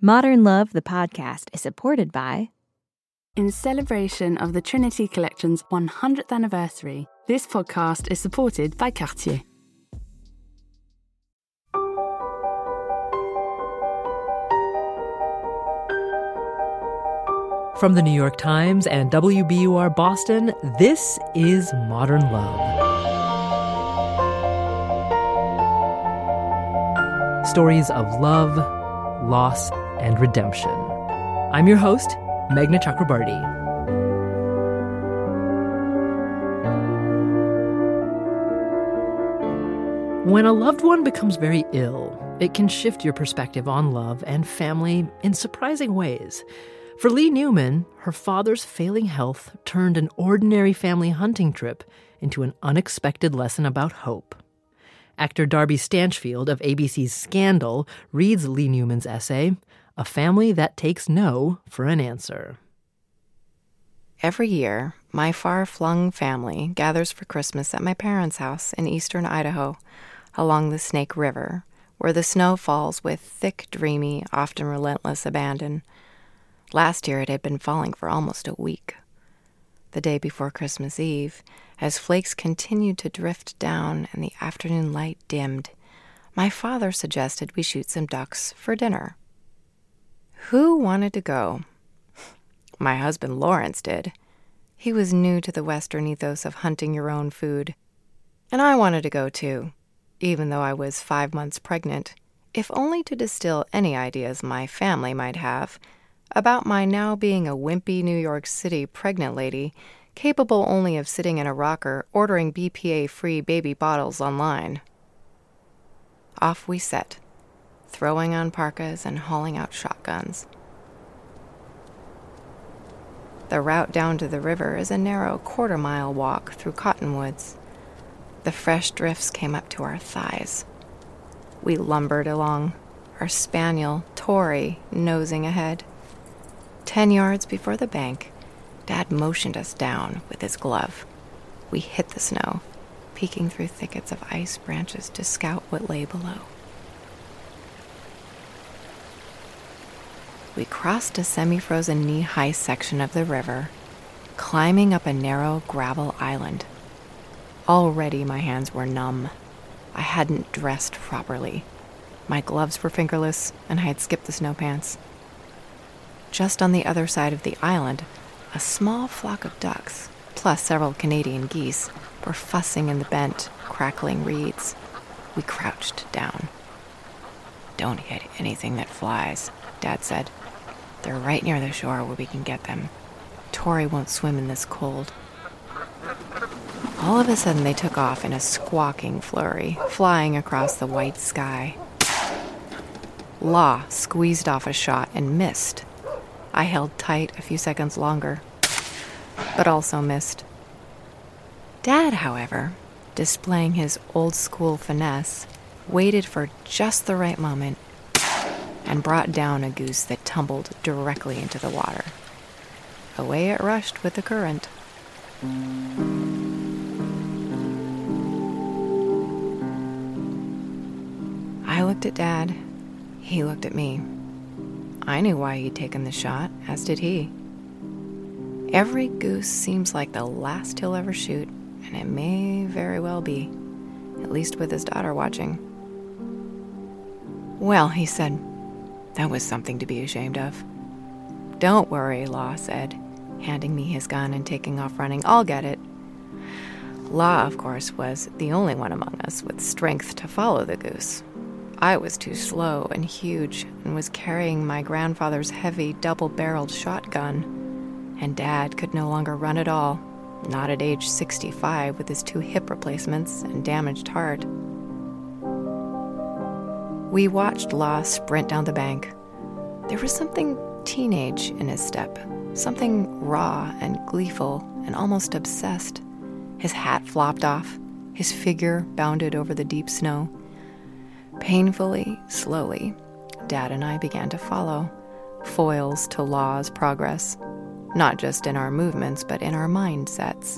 Modern Love, the podcast, is supported by... In celebration of the Trinity Collection's 100th anniversary, this podcast is supported by Cartier. From the New York Times and WBUR Boston, this is Modern Love. Stories of love, loss, and redemption. I'm your host, Meghna Chakrabarty. When a loved one becomes very ill, it can shift your perspective on love and family in surprising ways. For Lee Newman, her father's failing health turned an ordinary family hunting trip into an unexpected lesson about hope. Actor Darby Stanchfield of ABC's Scandal reads Lee Newman's essay, A Family That Takes No for an Answer. Every year, my far-flung family gathers for Christmas at my parents' house in eastern Idaho, along the Snake River, where the snow falls with thick, dreamy, often relentless abandon. Last year it had been falling for almost a week. The day before Christmas Eve, as flakes continued to drift down and the afternoon light dimmed, my father suggested we shoot some ducks for dinner. Who wanted to go? My husband Lawrence did. He was new to the Western ethos of hunting your own food. And I wanted to go too, even though I was 5 months pregnant, if only to distill any ideas my family might have about my now being a wimpy New York City pregnant lady capable only of sitting in a rocker ordering BPA-free baby bottles online. Off we set, throwing on parkas and hauling out shotguns. The route down to the river is a narrow quarter-mile walk through cottonwoods. The fresh drifts came up to our thighs. We lumbered along, our spaniel, Tori, nosing ahead. 10 yards before the bank, Dad motioned us down with his glove. We hit the snow, peeking through thickets of ice branches to scout what lay below. We crossed a semi-frozen knee-high section of the river, climbing up a narrow gravel island. Already my hands were numb. I hadn't dressed properly. My gloves were fingerless, and I had skipped the snow pants. Just on the other side of the island, a small flock of ducks, plus several Canadian geese, were fussing in the bent, crackling reeds. We crouched down. "Don't hit anything that flies," Dad said. "They're right near the shore where we can get them. Tori won't swim in this cold." All of a sudden they took off in a squawking flurry, flying across the white sky. Law squeezed off a shot and missed. I held tight a few seconds longer, but also missed. Dad, however, displaying his old-school finesse, waited for just the right moment and brought down a goose that tumbled directly into the water. Away it rushed with the current. I looked at Dad. He looked at me. I knew why he'd taken the shot, as did he. Every goose seems like the last he'll ever shoot, and it may very well be, at least with his daughter watching. "Well," he said, "that was something to be ashamed of." "Don't worry," Law said, handing me his gun and taking off running. "I'll get it." Law, of course, was the only one among us with strength to follow the goose. I was too slow and huge and was carrying my grandfather's heavy double-barreled shotgun, and Dad could no longer run at all, not at age 65 with his 2 hip replacements and damaged heart. We watched Law sprint down the bank. There was something teenage in his step, something raw and gleeful and almost obsessed. His hat flopped off, his figure bounded over the deep snow. Painfully, slowly, Dad and I began to follow, foils to Law's progress, not just in our movements, but in our mindsets.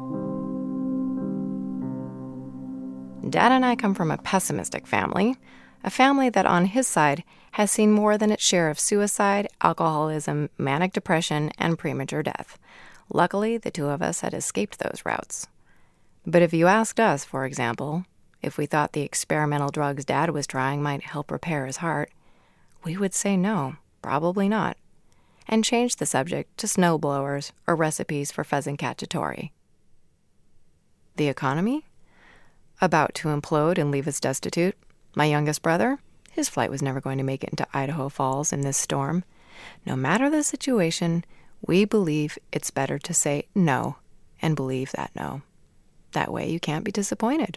Dad and I come from a pessimistic family, A family that on his side has seen more than its share of suicide, alcoholism, manic depression, and premature death. Luckily, the two of us had escaped those routes. But if you asked us, for example, if we thought the experimental drugs Dad was trying might help repair his heart, we would say no, probably not, and change the subject to snowblowers or recipes for pheasant cacciatore. The economy? About to implode and leave us destitute. My youngest brother? His flight was never going to make it into Idaho Falls in this storm. No matter the situation, we believe it's better to say no and believe that no. That way you can't be disappointed.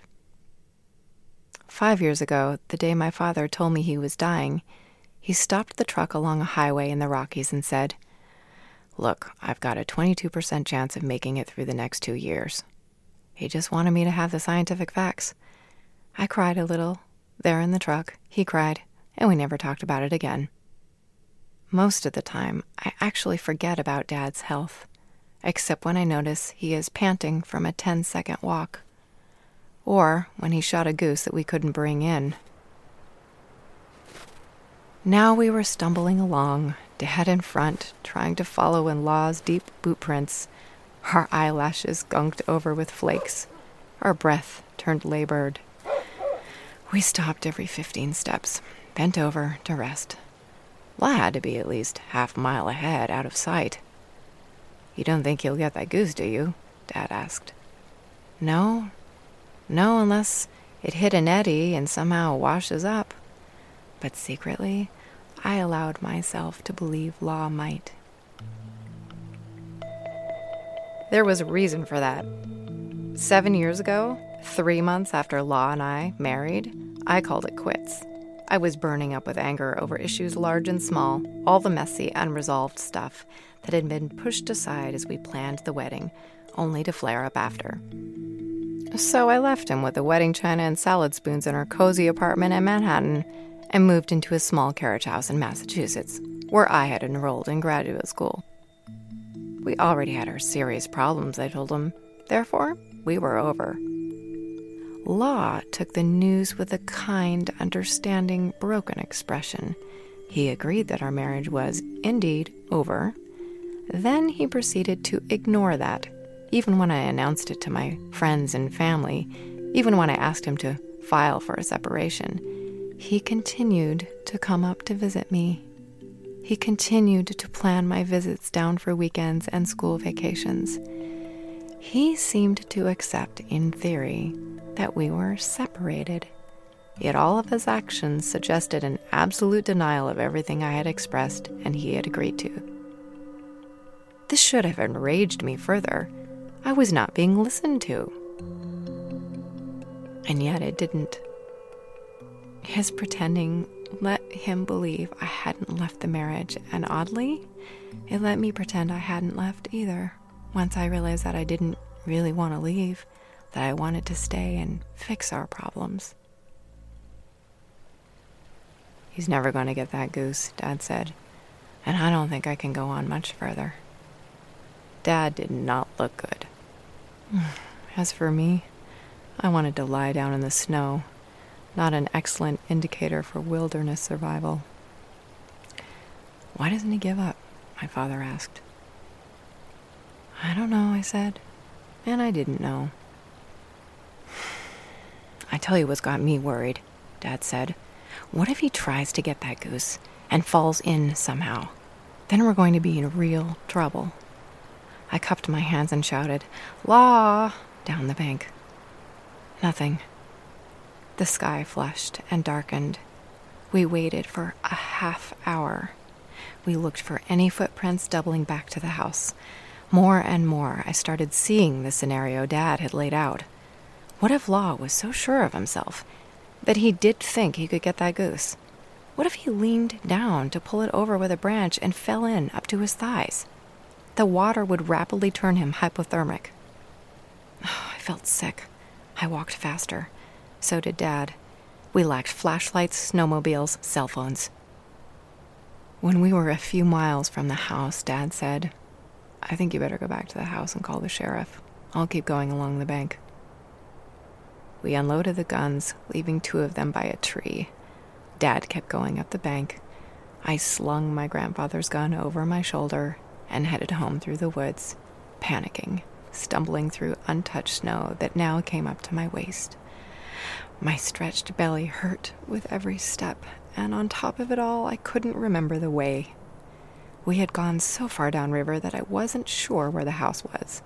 5 years ago, the day my father told me he was dying, he stopped the truck along a highway in the Rockies and said, "Look, I've got a 22% chance of making it through the next 2 years." He just wanted me to have the scientific facts. I cried a little. There in the truck, he cried, and we never talked about it again. Most of the time, I actually forget about Dad's health, except when I notice he is panting from a 10-second walk, or when he shot a goose that we couldn't bring in. Now we were stumbling along, Dad in front, trying to follow in Law's deep boot prints, our eyelashes gunked over with flakes, our breath turned labored. We stopped every 15 steps, bent over to rest. Law had to be at least half a mile ahead, out of sight. "You don't think he'll get that goose, do you?" Dad asked. No, unless it hit an eddy and somehow washes up. But secretly, I allowed myself to believe Law might. There was a reason for that. 7 years ago, 3 months after Law and I married, I called it quits. I was burning up with anger over issues large and small, all the messy, unresolved stuff that had been pushed aside as we planned the wedding, only to flare up after. So I left him with the wedding china and salad spoons in our cozy apartment in Manhattan and moved into a small carriage house in Massachusetts, where I had enrolled in graduate school. We already had our serious problems, I told him. Therefore, we were over. Law took the news with a kind, understanding, broken expression. He agreed that our marriage was, indeed, over. Then he proceeded to ignore that, even when I announced it to my friends and family, even when I asked him to file for a separation. He continued to come up to visit me. He continued to plan my visits down for weekends and school vacations. He seemed to accept, in theory, that we were separated. Yet all of his actions suggested an absolute denial of everything I had expressed and he had agreed to. This should have enraged me further. I was not being listened to. And yet it didn't. His pretending let him believe I hadn't left the marriage, and oddly, it let me pretend I hadn't left either, once I realized that I didn't really want to leave, that I wanted to stay and fix our problems. "He's never going to get that goose," Dad said, "and I don't think I can go on much further." Dad did not look good. As for me, I wanted to lie down in the snow, not an excellent indicator for wilderness survival. "Why doesn't he give up?" my father asked. "I don't know," I said, and I didn't know. "I tell you what's got me worried," Dad said. "What if he tries to get that goose and falls in somehow? Then we're going to be in real trouble." I cupped my hands and shouted, "Law!" down the bank. Nothing. The sky flushed and darkened. We waited for a half hour. We looked for any footprints doubling back to the house. More and more, I started seeing the scenario Dad had laid out. What if Law was so sure of himself that he did think he could get that goose? What if he leaned down to pull it over with a branch and fell in up to his thighs? The water would rapidly turn him hypothermic. I felt sick. I walked faster. So did Dad. We lacked flashlights, snowmobiles, cell phones. When we were a few miles from the house, Dad said, "I think you better go back to the house and call the sheriff. I'll keep going along the bank." We unloaded the guns, leaving 2 of them by a tree. Dad kept going up the bank. I slung my grandfather's gun over my shoulder and headed home through the woods, panicking, stumbling through untouched snow that now came up to my waist. My stretched belly hurt with every step, and on top of it all, I couldn't remember the way. We had gone so far downriver that I wasn't sure where the house was,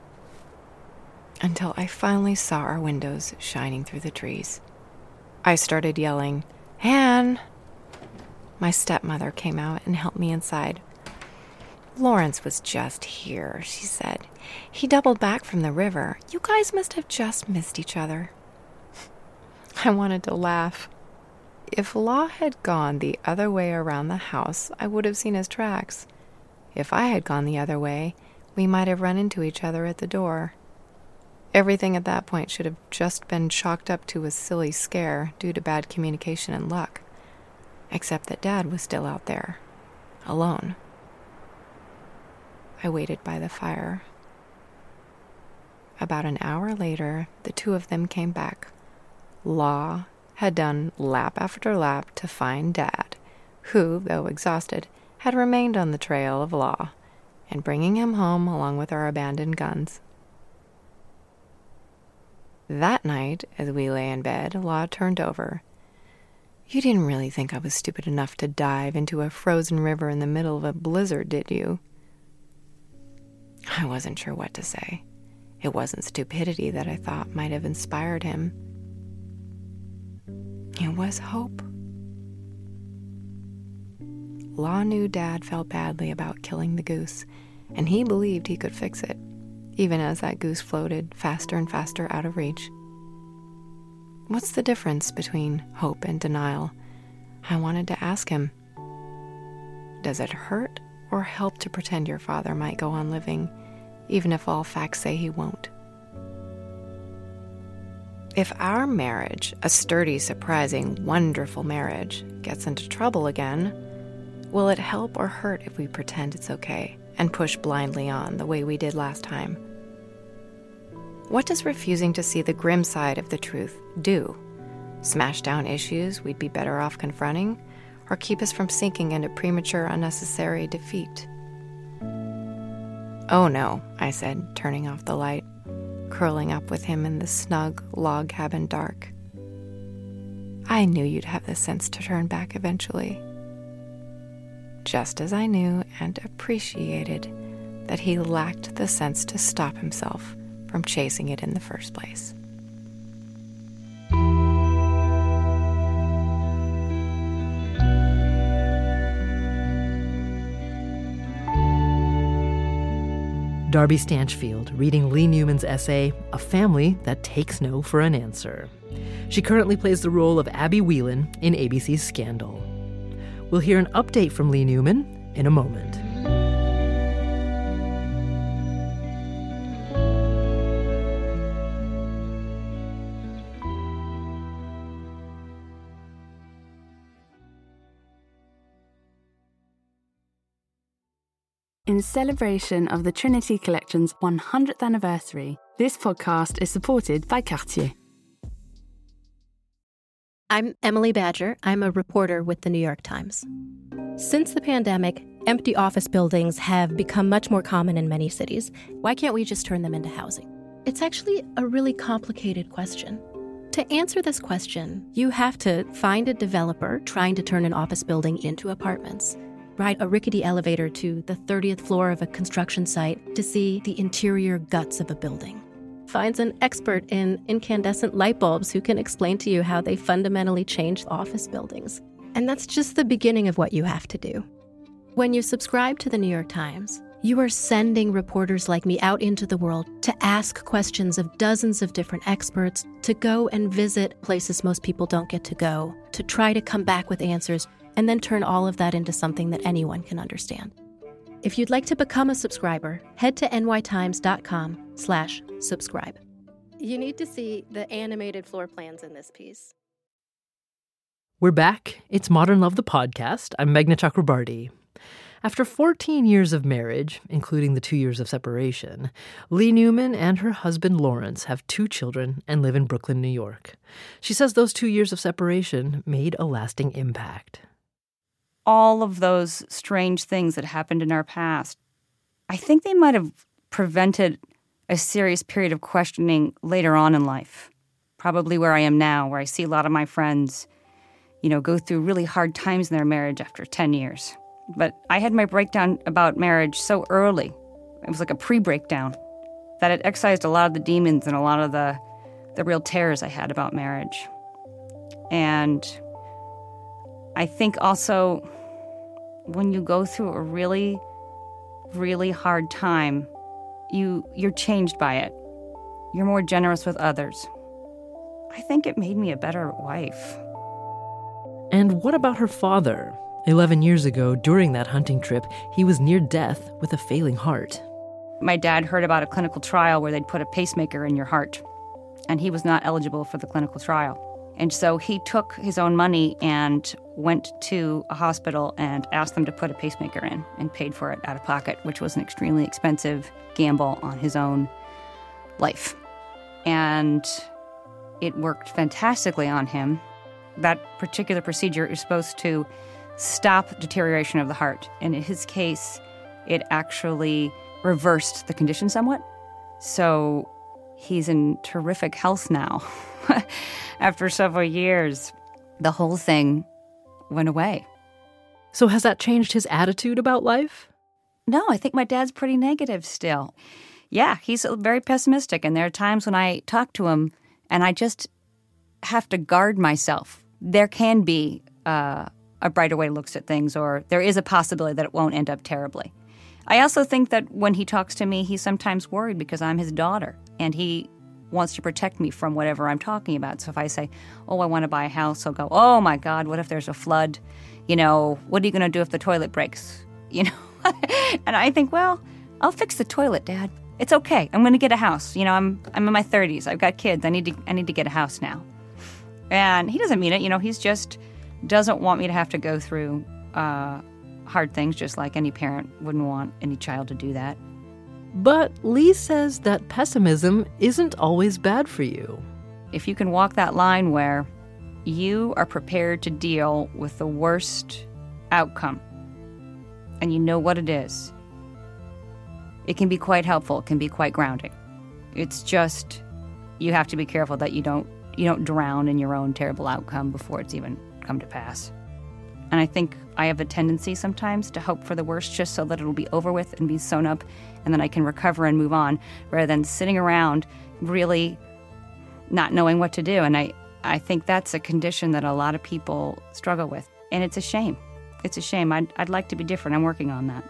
until I finally saw our windows shining through the trees. I started yelling, "Anne!" My stepmother came out and helped me inside. "Lawrence was just here," she said. "He doubled back from the river. You guys must have just missed each other." I wanted to laugh. If Law had gone the other way around the house, I would have seen his tracks. If I had gone the other way, we might have run into each other at the door. Everything at that point should have just been chalked up to a silly scare due to bad communication and luck. Except that Dad was still out there, alone. I waited by the fire. About an hour later, the two of them came back. Law had done lap after lap to find Dad, who, though exhausted, had remained on the trail of Law, and bringing him home along with our abandoned guns. That night, as we lay in bed, Law turned over. "You didn't really think I was stupid enough to dive into a frozen river in the middle of a blizzard, did you?" I wasn't sure what to say. It wasn't stupidity that I thought might have inspired him. It was hope. Law knew Dad felt badly about killing the goose, and he believed he could fix it, even as that goose floated faster and faster out of reach. What's the difference between hope and denial? I wanted to ask him. Does it hurt or help to pretend your father might go on living, even if all facts say he won't? If our marriage, a sturdy, surprising, wonderful marriage, gets into trouble again, will it help or hurt if we pretend it's okay and push blindly on the way we did last time? What does refusing to see the grim side of the truth do? Smash down issues we'd be better off confronting, or keep us from sinking into premature, unnecessary defeat? "Oh no," I said, turning off the light, curling up with him in the snug log cabin dark. "I knew you'd have the sense to turn back eventually." Just as I knew and appreciated that he lacked the sense to stop himself from chasing it in the first place. Darby Stanchfield reading Lee Newman's essay, A Family That Takes No for an Answer. She currently plays the role of Abby Whelan in ABC's Scandal. We'll hear an update from Lee Newman in a moment. In celebration of the Trinity Collection's 100th anniversary, this podcast is supported by Cartier. I'm Emily Badger. I'm a reporter with the New York Times. Since the pandemic, empty office buildings have become much more common in many cities. Why can't we just turn them into housing? It's actually a really complicated question. To answer this question, you have to find a developer trying to turn an office building into apartments, ride a rickety elevator to the 30th floor of a construction site to see the interior guts of a building. Finds an expert in incandescent light bulbs who can explain to you how they fundamentally change office buildings. And that's just the beginning of what you have to do. When you subscribe to the New York Times, you are sending reporters like me out into the world to ask questions of dozens of different experts, to go and visit places most people don't get to go, to try to come back with answers, and then turn all of that into something that anyone can understand. If you'd like to become a subscriber, head to nytimes.com/subscribe. You need to see the animated floor plans in this piece. We're back. It's Modern Love, the podcast. I'm Meghna Chakrabarti. After 14 years of marriage, including the 2 years of separation, Lee Newman and her husband Lawrence have 2 children and live in Brooklyn, New York. She says those 2 years of separation made a lasting impact. All of those strange things that happened in our past, I think they might have prevented a serious period of questioning later on in life. Probably where I am now, where I see a lot of my friends, go through really hard times in their marriage after 10 years. But I had my breakdown about marriage so early. It was like a pre-breakdown that it excised a lot of the demons and a lot of the real terrors I had about marriage. And I think also when you go through a really, really hard time, you're changed by it. You're more generous with others. I think it made me a better wife. And what about her father? 11 years ago, during that hunting trip, he was near death with a failing heart. My dad heard about a clinical trial where they'd put a pacemaker in your heart, and he was not eligible for the clinical trial. And so he took his own money and went to a hospital and asked them to put a pacemaker in and paid for it out of pocket, which was an extremely expensive gamble on his own life. And it worked fantastically on him. That particular procedure is supposed to stop deterioration of the heart. And in his case, it actually reversed the condition somewhat. So he's in terrific health now. After several years, the whole thing went away. So has that changed his attitude about life? No, I think my dad's pretty negative still. Yeah, he's very pessimistic, and there are times when I talk to him and I just have to guard myself. There can be a brighter way he looks at things, or there is a possibility that it won't end up terribly. I also think that when he talks to me, he's sometimes worried because I'm his daughter, and he wants to protect me from whatever I'm talking about. So if I say, I want to buy a house, he'll go, oh my God, what if there's a flood? What are you going to do if the toilet breaks? And I think, well, I'll fix the toilet, Dad. It's okay. I'm going to get a house. I'm in my 30s. I've got kids. I need to get a house now. And he doesn't mean it. He's just doesn't want me to have to go through hard things, just like any parent wouldn't want any child to do that. But Lee says that pessimism isn't always bad for you. If you can walk that line where you are prepared to deal with the worst outcome, and you know what it is, it can be quite helpful. It can be quite grounding. It's just you have to be careful that you don't drown in your own terrible outcome before it's even come to pass. And I think I have a tendency sometimes to hope for the worst just so that it'll be over with and be sewn up, and then I can recover and move on, rather than sitting around really not knowing what to do. And I think that's a condition that a lot of people struggle with. And it's a shame. It's a shame. I'd like to be different. I'm working on that.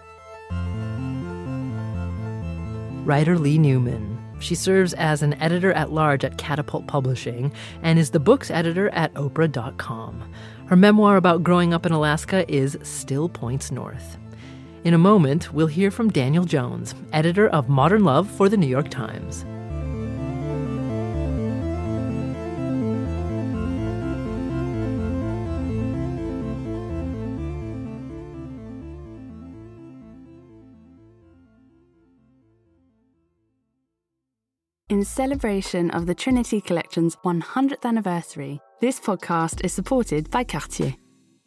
Writer Lee Newman. She serves as an editor-at-large at Catapult Publishing and is the books editor at Oprah.com. Her memoir about growing up in Alaska is Still Points North. In a moment, we'll hear from Daniel Jones, editor of Modern Love for the New York Times. In celebration of the Trinity Collection's 100th anniversary, this podcast is supported by Cartier.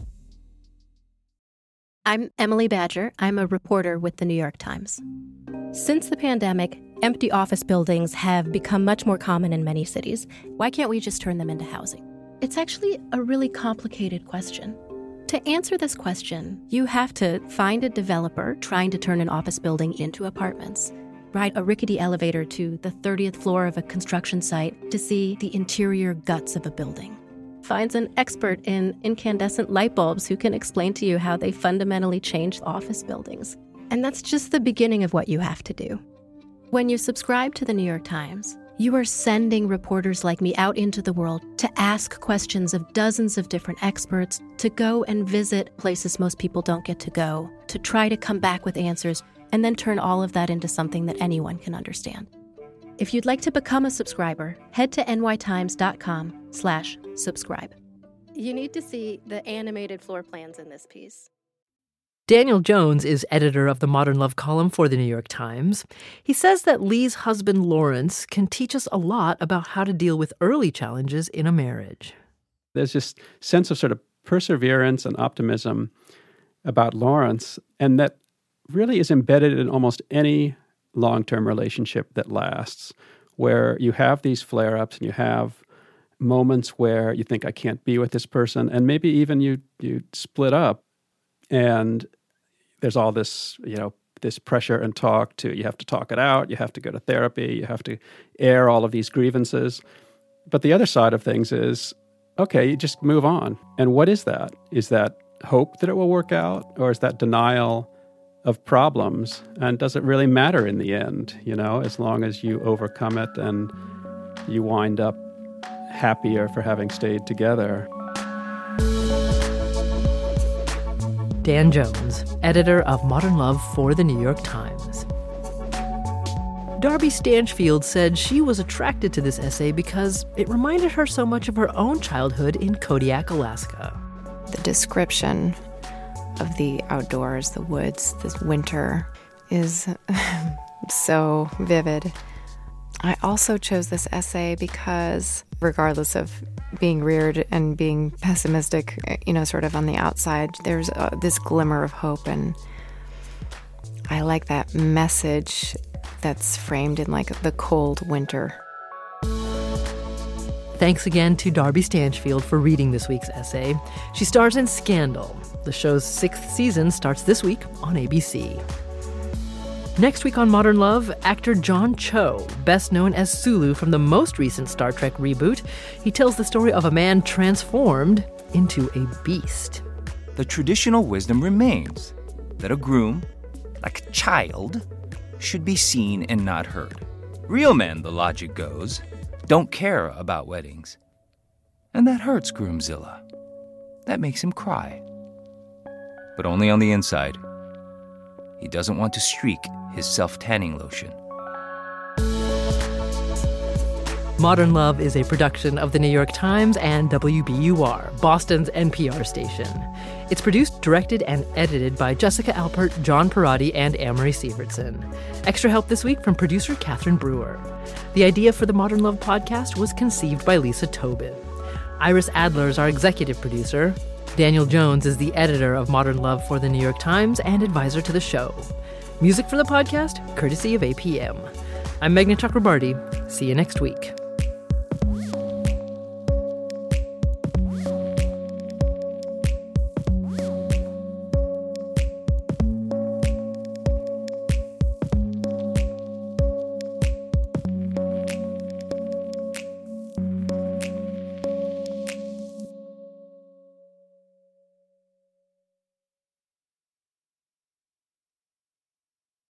I'm Emily Badger. I'm a reporter with the New York Times. Since the pandemic, empty office buildings have become much more common in many cities. Why can't we just turn them into housing? It's actually a really complicated question. To answer this question, you have to find a developer trying to turn an office building into apartments, ride a rickety elevator to the 30th floor of a construction site to see the interior guts of a building. Finds an expert in incandescent light bulbs who can explain to you how they fundamentally change office buildings. And that's just the beginning of what you have to do. When you subscribe to the New York Times, you are sending reporters like me out into the world to ask questions of dozens of different experts, to go and visit places most people don't get to go, to try to come back with answers, and then turn all of that into something that anyone can understand. If you'd like to become a subscriber, head to nytimes.com/subscribe. You need to see the animated floor plans in this piece. Daniel Jones is editor of the Modern Love column for the New York Times. He says that Lee's husband, Lawrence, can teach us a lot about how to deal with early challenges in a marriage. There's this sense of sort of perseverance and optimism about Lawrence, and that really is embedded in almost any long-term relationship that lasts, where you have these flare-ups and you have moments where you think, I can't be with this person, and maybe even you split up, and there's all this, this pressure and you have to talk it out, you have to go to therapy, you have to air all of these grievances. But the other side of things is, okay, you just move on. And what is that? Is that hope that it will work out, or is that denial of problems? And does it really matter in the end, as long as you overcome it and you wind up happier for having stayed together? Dan Jones, editor of Modern Love for the New York Times. Darby Stanchfield said she was attracted to this essay because it reminded her so much of her own childhood in Kodiak, Alaska. The description of the outdoors, the woods, this winter is so vivid. I also chose this essay because, regardless of being reared and being pessimistic, sort of on the outside, there's this glimmer of hope, and I like that message that's framed in like the cold winter. Thanks again to Darby Stanchfield for reading this week's essay. She stars in Scandal. The show's 6th season starts this week on ABC. Next week on Modern Love, actor John Cho, best known as Sulu from the most recent Star Trek reboot. He tells the story of a man transformed into a beast. The traditional wisdom remains that a groom, like a child, should be seen and not heard. Real men, the logic goes, don't care about weddings. And that hurts Groomzilla. That makes him cry. But only on the inside. He doesn't want to streak his self-tanning lotion. Modern Love is a production of the New York Times and WBUR, Boston's NPR station. It's produced, directed, and edited by Jessica Alpert, John Perotti, and Amory Sievertson. Extra help this week from producer Catherine Brewer. The idea for the Modern Love podcast was conceived by Lisa Tobin. Iris Adler is our executive producer. Daniel Jones is the editor of Modern Love for the New York Times and advisor to the show. Music for the podcast, courtesy of APM. I'm Meghna Chakrabarti. See you next week.